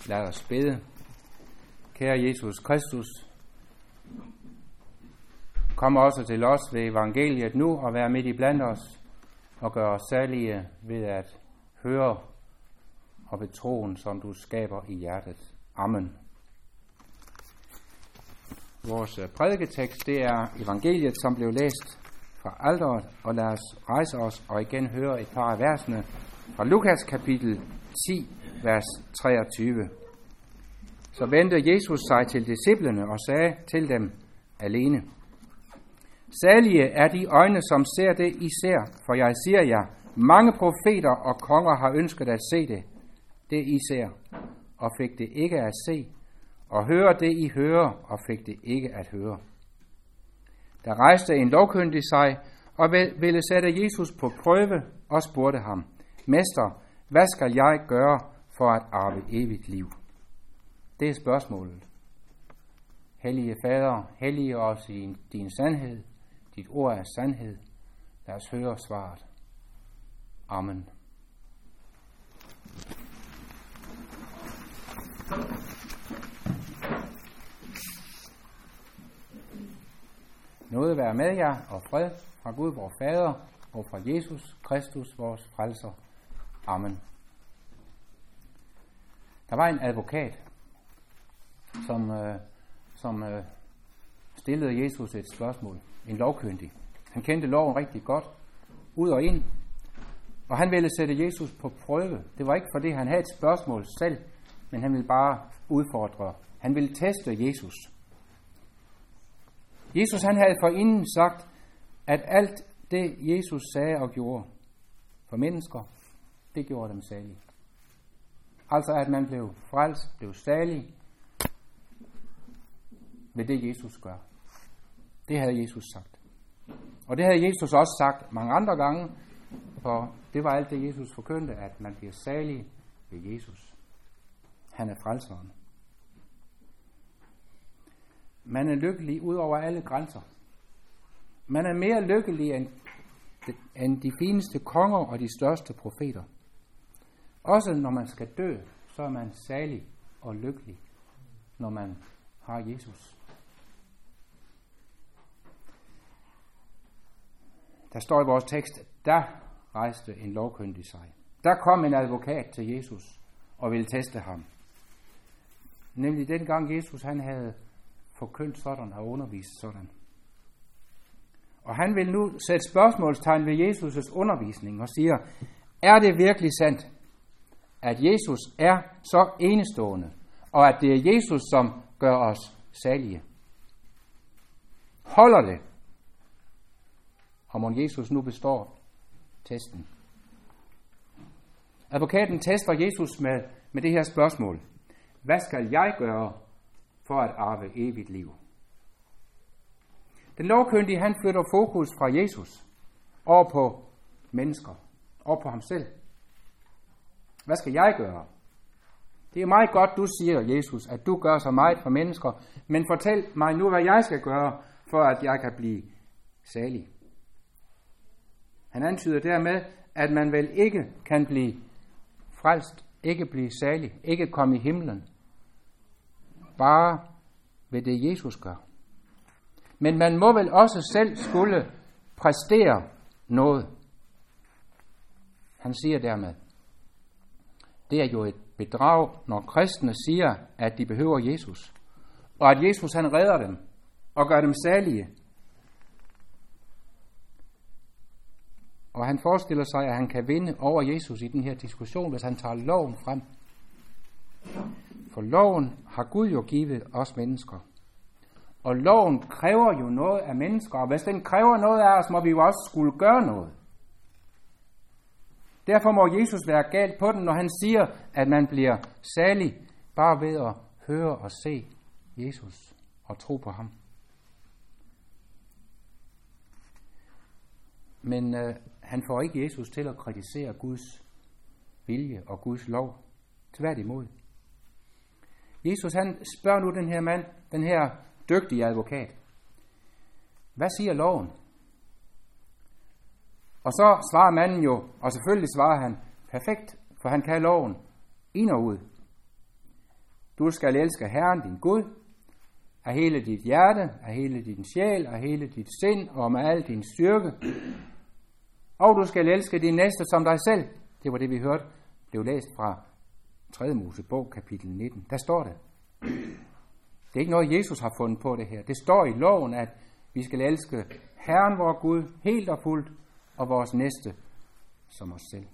Lad os bede. Kære Jesus Kristus, kom også til os ved evangeliet nu og vær midt i blandt os og gør os særlige ved at høre og ved troen, som du skaber i hjertet. Amen. Vores prædiketekst, det er evangeliet, som blev læst fra alteret, og lad os rejse os og igen høre et par af versene fra Lukas kapitel 10, vers 23. Så vendte Jesus sig til disciplene og sagde til dem alene: Salige er de øjne, som ser det, I ser, for jeg siger jer, mange profeter og konger har ønsket at se det I ser, og fik det ikke at se, og høre det, I hører, og fik det ikke at høre. Der rejste en lovkyndig sig og ville sætte Jesus på prøve og spurgte ham: Mester, hvad skal jeg gøre for at arve evigt liv? Det er spørgsmålet. Hellige Fader, hellige os i din sandhed. Dit ord er sandhed. Lad os høre svaret. Amen. Nåde være med jer og fred fra Gud vor Fader og fra Jesus Kristus vores frelser. Amen. Der var en advokat, som stillede Jesus et spørgsmål. En lovkyndig. Han kendte loven rigtig godt, ud og ind, og han ville sætte Jesus på prøve. Det var ikke fordi han havde et spørgsmål selv, men han ville bare udfordre. Han ville teste Jesus. Jesus han havde forinden sagt, at alt det Jesus sagde og gjorde for mennesker, det gjorde dem salige. Altså at man blev frelst, blev salig ved det Jesus gør. Det havde Jesus sagt. Og det havde Jesus også sagt mange andre gange, for det var alt det Jesus forkyndte, at man bliver salig ved Jesus. Han er frelseren. Man er lykkelig ud over alle grænser. Man er mere lykkelig end de fineste konger og de største profeter. Også når man skal dø, så er man salig og lykkelig, når man har Jesus. Der står i vores tekst, der rejste en lovkyndig sig. Der kom en advokat til Jesus og ville teste ham. Nemlig dengang Jesus han havde forkyndt sådan og undervist sådan. Og han vil nu sætte spørgsmålstegn ved Jesus' undervisning og siger, er det virkelig sandt, at Jesus er så enestående, og at det er Jesus, som gør os salige? Holder det? Og må Jesus nu består testen. Advokaten tester Jesus med det her spørgsmål. Hvad skal jeg gøre for at arve evigt liv? Den lovkyndige, han flytter fokus fra Jesus over på mennesker, over på ham selv. Hvad skal jeg gøre? Det er meget godt, du siger, Jesus, at du gør så meget for mennesker, men fortæl mig nu, hvad jeg skal gøre, for at jeg kan blive salig. Han antyder dermed, at man vel ikke kan blive frelst, ikke blive salig, ikke komme i himlen, bare ved det Jesus gør. Men man må vel også selv skulle præstere noget. Han siger dermed, det er jo et bedrag, når kristne siger, at de behøver Jesus, og at Jesus han redder dem og gør dem salige. Og han forestiller sig, at han kan vinde over Jesus i den her diskussion, hvis han tager loven frem. For loven har Gud jo givet os mennesker. Og loven kræver jo noget af mennesker, og hvis den kræver noget af os, må vi jo også skulle gøre noget. Derfor må Jesus være galt på den, når han siger, at man bliver salig bare ved at høre og se Jesus og tro på ham. Men han får ikke Jesus til at kritisere Guds vilje og Guds lov. Tværtimod. Jesus han spørger nu den her mand, den her dygtige advokat. Hvad siger loven? Og så svarer manden jo, og selvfølgelig svarer han perfekt, for han kan loven ind og ud. Du skal elske Herren, din Gud, af hele dit hjerte, af hele din sjæl, af hele dit sind og med al din styrke. Og du skal elske din næste som dig selv. Det var det, vi hørte, blev læst fra 3. Mosebog, kapitel 19. Der står det. Det er ikke noget, Jesus har fundet på det her. Det står i loven, at vi skal elske Herren, vor Gud, helt og fuldt, og vores næste som os selv.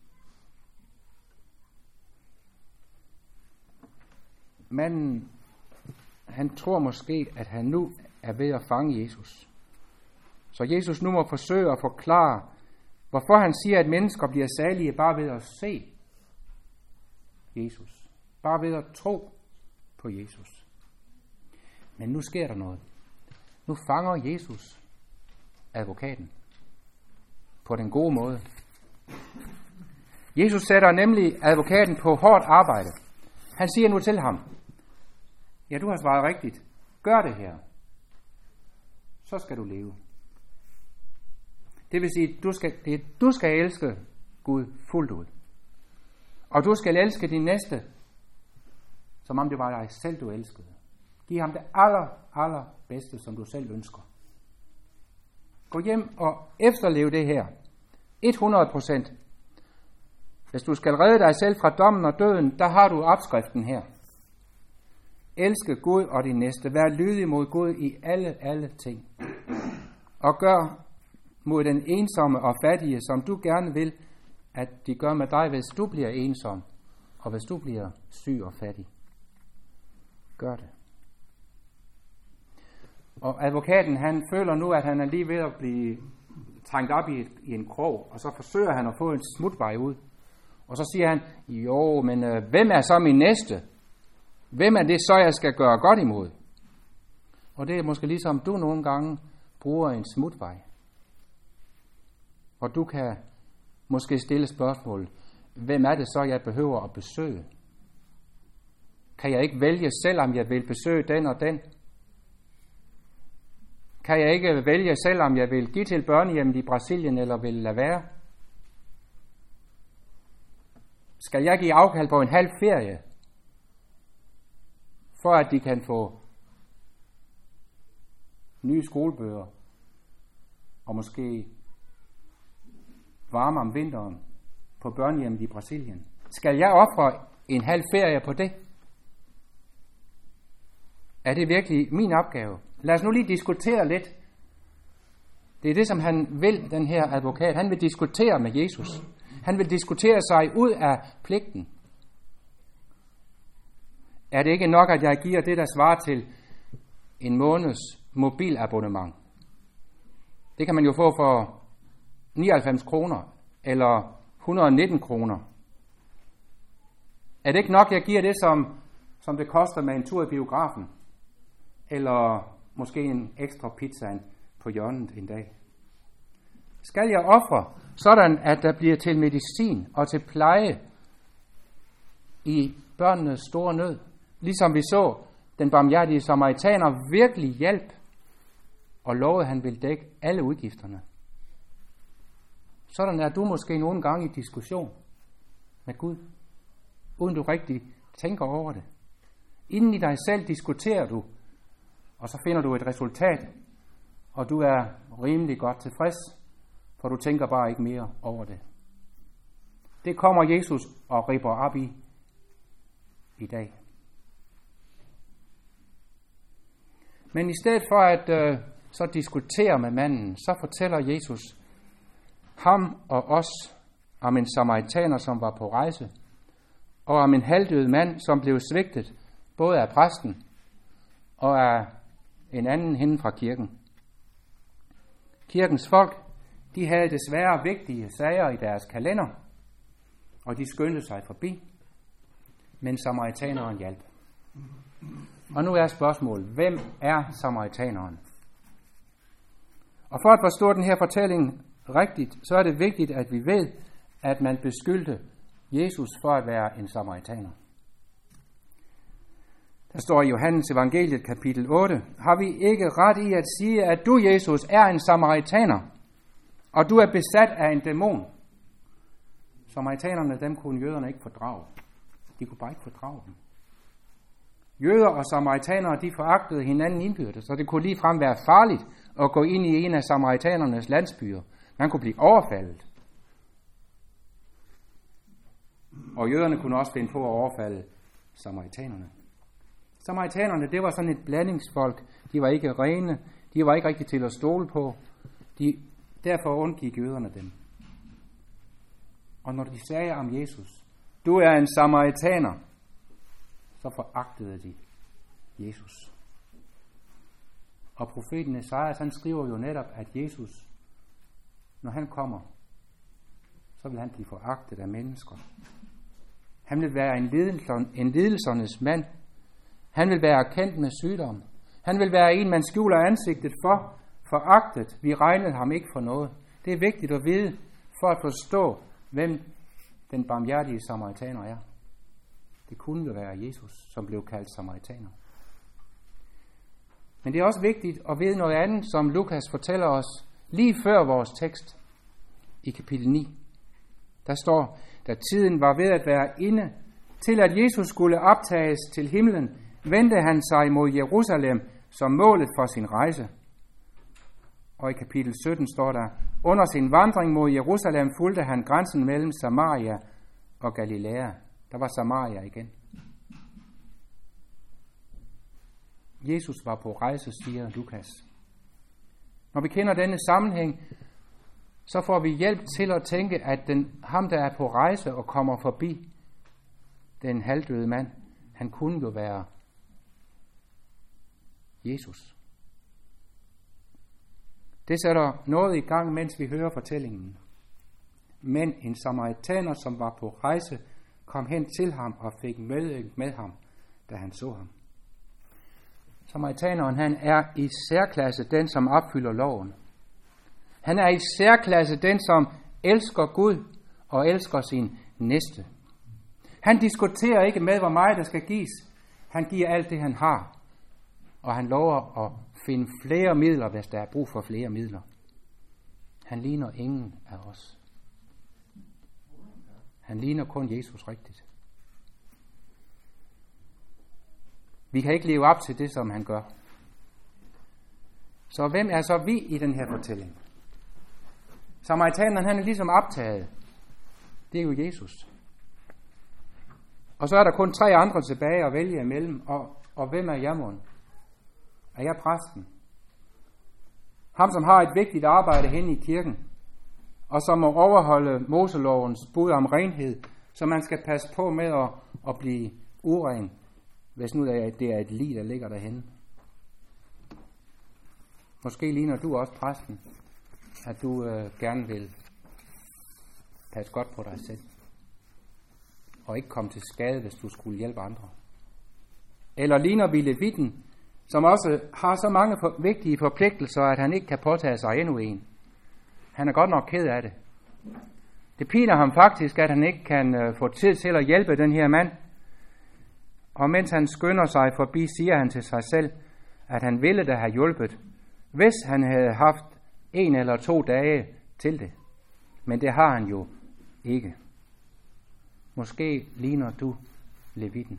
Manden, han tror måske, at han nu er ved at fange Jesus. Så Jesus nu må forsøge at forklare, hvorfor han siger, at mennesker bliver salige bare ved at se Jesus. Bare ved at tro på Jesus. Men nu sker der noget. Nu fanger Jesus advokaten på den gode måde. Jesus sætter nemlig advokaten på hårdt arbejde. Han siger nu til ham, ja, du har svaret rigtigt. Gør det her. Så skal du leve. Det vil sige, du skal elske Gud fuldt ud. Og du skal elske din næste, som om det var dig selv, du elskede. Giv ham det aller bedste, som du selv ønsker. Gå hjem og efterlev det her. 100%. Hvis du skal redde dig selv fra dommen og døden, der har du opskriften her. Elske Gud og din næste. Vær lydig mod Gud i alle ting. Og gør mod den ensomme og fattige, som du gerne vil, at de gør med dig, hvis du bliver ensom, og hvis du bliver syg og fattig. Gør det. Og advokaten, han føler nu, at han er lige ved at blive trængt op i en krog, og så forsøger han at få en smutvej ud. Og så siger han, jo, men hvem er så min næste? Hvem er det så, jeg skal gøre godt imod? Og det er måske ligesom du nogle gange bruger en smutvej. Og du kan måske stille spørgsmål, hvem er det så, jeg behøver at besøge? Kan jeg ikke vælge selv, om jeg vil besøge den og den? Kan jeg ikke vælge selv, om jeg vil give til børnehjemmet i Brasilien, eller vil lade være? Skal jeg give afkald på en halv ferie, for at de kan få nye skolebøger, og måske varme om vinteren på børnehjemmet i Brasilien? Skal jeg ofre en halv ferie på det? Er det virkelig min opgave? Lad os nu lige diskutere lidt. Det er det, som han vil, den her advokat. Han vil diskutere med Jesus. Han vil diskutere sig ud af pligten. Er det ikke nok, at jeg giver det, der svarer til en måneds mobilabonnement? Det kan man jo få for 99 kroner eller 119 kroner. Er det ikke nok, jeg giver det, som det koster med en tur i biografen? Eller måske en ekstra pizza på hjørnet en dag? Skal jeg ofre, sådan at der bliver til medicin og til pleje i børnenes store nød? Ligesom vi så den barmhjertige samaritaner virkelig hjælp, og lovede, han ville dække alle udgifterne. Sådan er du måske nogle gange i diskussion med Gud, uden du rigtig tænker over det. Inden i dig selv diskuterer du, og så finder du et resultat, og du er rimelig godt tilfreds, for du tænker bare ikke mere over det. Det kommer Jesus og ripper op i dag. Men i stedet for at så diskutere med manden, så fortæller Jesus ham og os om en samaritaner, som var på rejse, og om en halvdød mand, som blev svigtet, både af præsten og af en anden henne fra kirken. Kirkens folk, de havde desværre vigtige sager i deres kalender, og de skyndte sig forbi, men samaritaneren hjalp. Og nu er spørgsmålet, hvem er samaritaneren? Og for at forstå den her fortælling rigtigt, så er det vigtigt, at vi ved, at man beskyldte Jesus for at være en samaritaner. Der står i Johannes evangeliet kapitel 8, har vi ikke ret i at sige, at du, Jesus, er en samaritaner, og du er besat af en dæmon? Samaritanerne, dem kunne jøderne ikke fordrage. De kunne bare ikke fordrage dem. Jøder og samaritanere, de foragtede hinanden indbyrdes, så det kunne ligefrem være farligt at gå ind i en af samaritanernes landsbyer. Man kunne blive overfaldet. Og jøderne kunne også finde på at overfalde samaritanerne. Samaritanerne, det var sådan et blandingsfolk. De var ikke rene, de var ikke rigtig til at stole på. Derfor undgik jøderne dem. Og når de sagde om Jesus, du er en samaritaner, så foragtede de Jesus. Og profeten Esajas, han skriver jo netop, at Jesus, når han kommer, så vil han blive foragtet af mennesker. Han vil være en lidelsernes mand. Han vil være kendt med sygdom. Han vil være en, man skjuler ansigtet for, foragtet. Vi regnede ham ikke for noget. Det er vigtigt at vide, for at forstå, hvem den barmhjertige samaritaner er. Det kunne jo være Jesus, som blev kaldt samaritaner. Men det er også vigtigt at vide noget andet, som Lukas fortæller os lige før vores tekst i kapitel 9. Der står, da tiden var ved at være inde til, at Jesus skulle optages til himlen, vendte han sig mod Jerusalem som målet for sin rejse. Og i kapitel 17 står der, under sin vandring mod Jerusalem fulgte han grænsen mellem Samaria og Galilea. Der var Samaria igen. Jesus var på rejse, siger Lukas. Når vi kender denne sammenhæng, så får vi hjælp til at tænke, at ham, der er på rejse og kommer forbi den halvdøde mand, han kunne jo være Jesus. Det sætter noget i gang, mens vi hører fortællingen. Men en samaritaner, som var på rejse, kom hen til ham og fik møde med ham, da han så ham. Samaritaneren, han er i særklasse den, som opfylder loven. Han er i særklasse den, som elsker Gud og elsker sin næste. Han diskuterer ikke med, hvor meget der skal gives. Han giver alt det, han har. Og han lover at finde flere midler, hvis der er brug for flere midler. Han ligner ingen af os. Han ligner kun Jesus rigtigt. Vi kan ikke leve op til det, som han gør. Så hvem er så vi i den her fortælling? Samaritaneren, han er ligesom optaget. Det er jo Jesus. Og så er der kun 3 andre tilbage at vælge imellem. Og hvem er jeg mon? Er jeg præsten? Ham, som har et vigtigt arbejde hen i kirken, og som må overholde Moselovens bud om renhed, så man skal passe på med at blive uren, hvis nu det er et lig, der ligger derhenne. Måske ligner du også præsten, at du gerne vil passe godt på dig selv, og ikke komme til skade, hvis du skulle hjælpe andre. Eller ligner vi levitten, som også har så mange vigtige forpligtelser, at han ikke kan påtage sig endnu en. Han er godt nok ked af det. Det piner ham faktisk, at han ikke kan få tid til at hjælpe den her mand. Og mens han skynder sig forbi, siger han til sig selv, at han ville da have hjulpet, hvis han havde haft 1 eller 2 dage til det. Men det har han jo ikke. Måske ligner du levitten.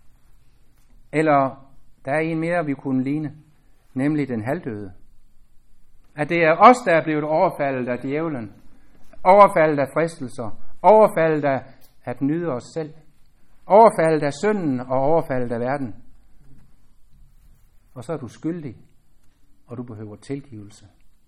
Eller der er en mere, vi kunne ligne, nemlig den halvdøde. At det er os, der er blevet overfaldet af djævlen, overfaldet af fristelser, overfaldet af at nyde os selv, overfaldet af synden og overfaldet af verden. Og så er du skyldig, og du behøver tilgivelse.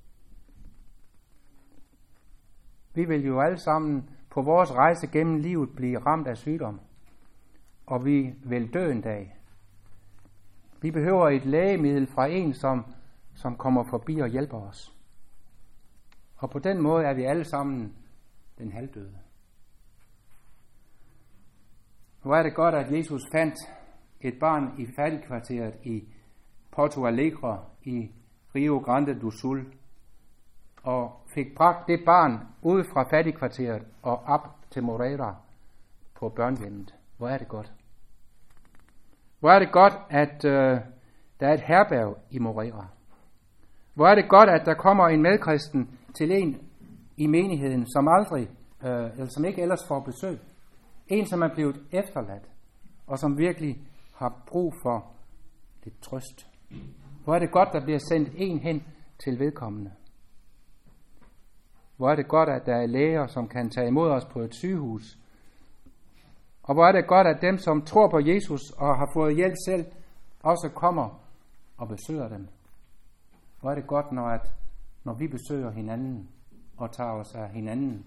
Vi vil jo alle sammen på vores rejse gennem livet blive ramt af sygdom, og vi vil dø en dag. Vi behøver et lægemiddel fra en, som kommer forbi og hjælper os. Og på den måde er vi alle sammen den halvdøde. Hvor er det godt, at Jesus fandt et barn i fattigkvarteret i Porto Alegre i Rio Grande do Sul, og fik bragt det barn ud fra fattigkvarteret og op til Moreira på børnehjemmet. Hvor er det godt. Hvor er det godt, at der er et herberg i Moreira. Hvor er det godt, at der kommer en medkristen til en i menigheden, som aldrig, eller som ikke ellers får besøg. En, som er blevet efterladt, og som virkelig har brug for lidt trøst. Hvor er det godt, der bliver sendt en hen til vedkommende. Hvor er det godt, at der er læger, som kan tage imod os på et sygehus. Og hvor er det godt, at dem, som tror på Jesus og har fået hjælp selv, også kommer og besøger dem. Hvor er det godt, når vi besøger hinanden og tager os af hinanden.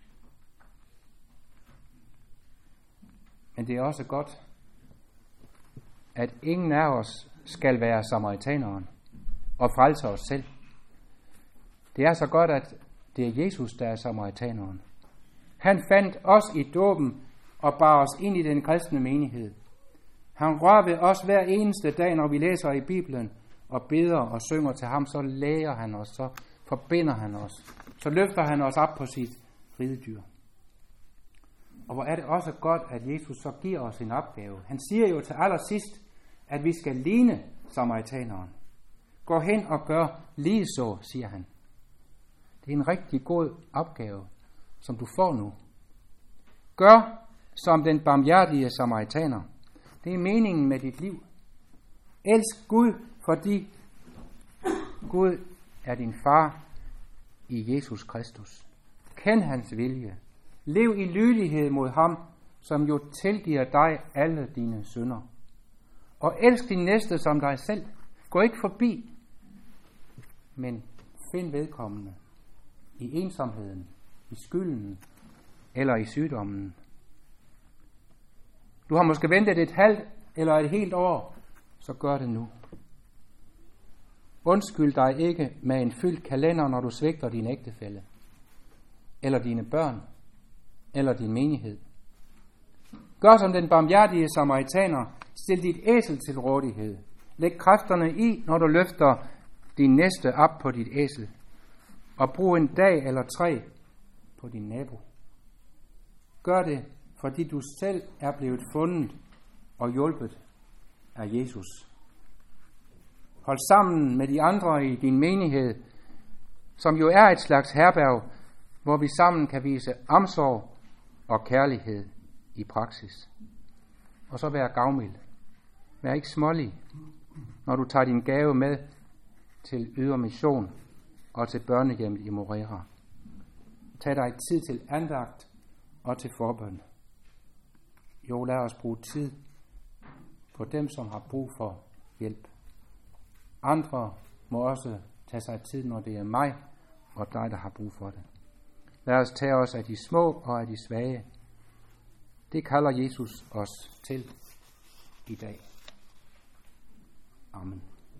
Men det er også godt, at ingen af os skal være samaritaneren og frelse os selv. Det er så godt, at det er Jesus, der er samaritaneren. Han fandt os i dåben og bar os ind i den kristne menighed. Han rører ved os hver eneste dag, når vi læser i Bibelen og beder og synger til ham, så lærer han os, så forbinder han os, så løfter han os op på sit ridedyr. Og hvor er det også godt, at Jesus så giver os en opgave. Han siger jo til allersidst, at vi skal ligne samaritaneren. Gå hen og gør lige så, siger han. Det er en rigtig god opgave, som du får nu. Gør som den barmhjertige samaritaner. Det er meningen med dit liv. Elsk Gud, fordi Gud er din far i Jesus Kristus. Kend hans vilje. Lev i lydighed mod ham, som jo tilgiver dig alle dine synder. Og elsk din næste som dig selv. Gå ikke forbi, men find vedkommende i ensomheden, i skylden eller i sygdommen. Du har måske ventet et halvt eller et helt år, så gør det nu. Undskyld dig ikke med en fyldt kalender, når du svigter din ægtefælle, eller dine børn, eller din menighed. Gør som den barmhjertige samaritaner, stil dit æsel til rådighed. Læg kræfterne i, når du løfter din næste op på dit æsel, og brug en dag eller 3 på din nabo. Gør det, fordi du selv er blevet fundet og hjulpet af Jesus. Hold sammen med de andre i din menighed, som jo er et slags herberg, hvor vi sammen kan vise omsorg og kærlighed i praksis. Og så vær gavmild. Vær ikke smålig, når du tager din gave med til Ydre Mission og til børnehjemmet i Morera. Tag dig tid til andagt og til forbøn. Jo, lad os bruge tid på dem, som har brug for hjælp. Andre må også tage sig tid, når det er mig og dig, der har brug for det. Lad os tage os af de små og af de svage. Det kalder Jesus os til i dag. Amen.